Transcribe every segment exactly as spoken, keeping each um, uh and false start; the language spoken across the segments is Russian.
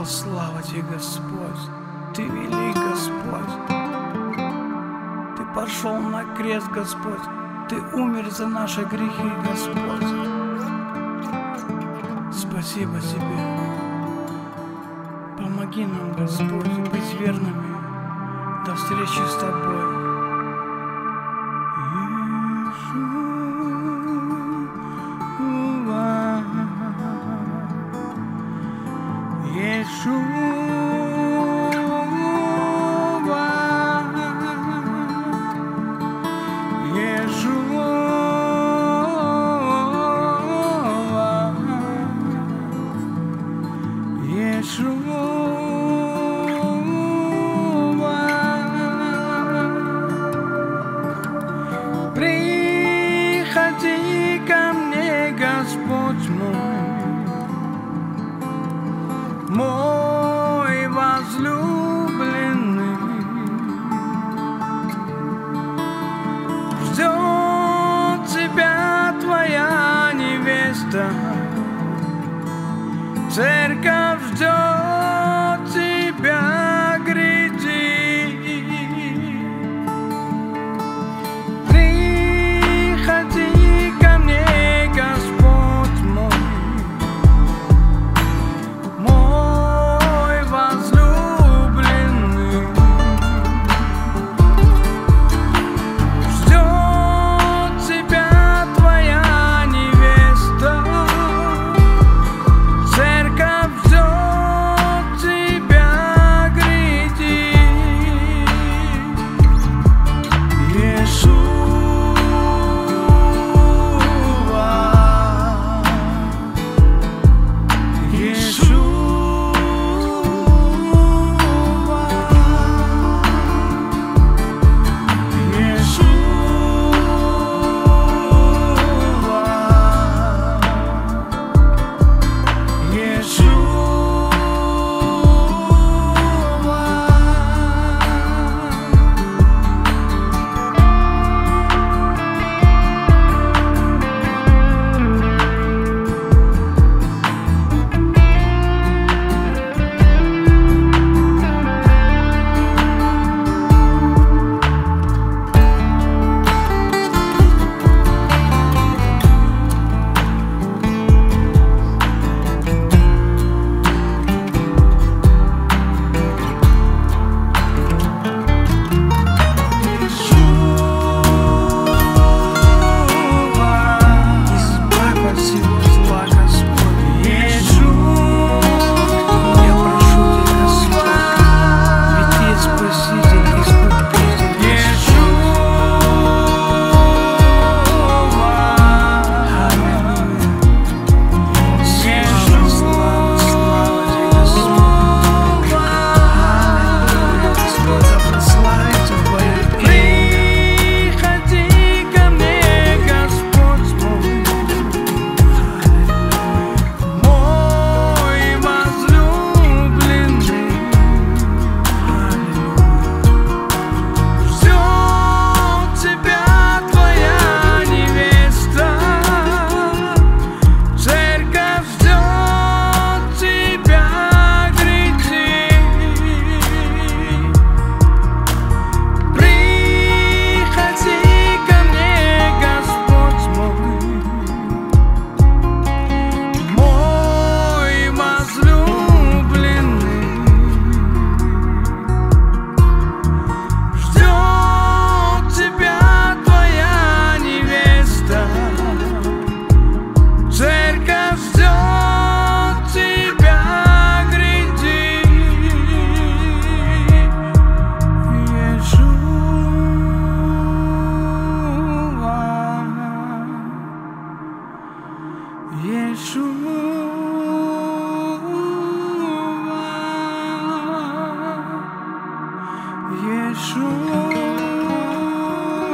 слава Тебе, Господь, Ты велик, Господь. Ты пошел на крест, Господь, Ты умер за наши грехи, Господь. Спасибо Тебе. Помоги нам, Господь, быть верными до встречи с Тобой. Приходи ко мне, Господь мой, мой возлюбленный. Ждет тебя твоя невеста, церковь ждет тебя, гряди. Приходи ко мне, Господь мой, мой возлюбленный. Ждет тебя твоя невеста, церковь ждет тебя, гряди. Иешуа,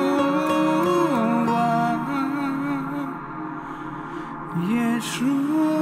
Yeshua.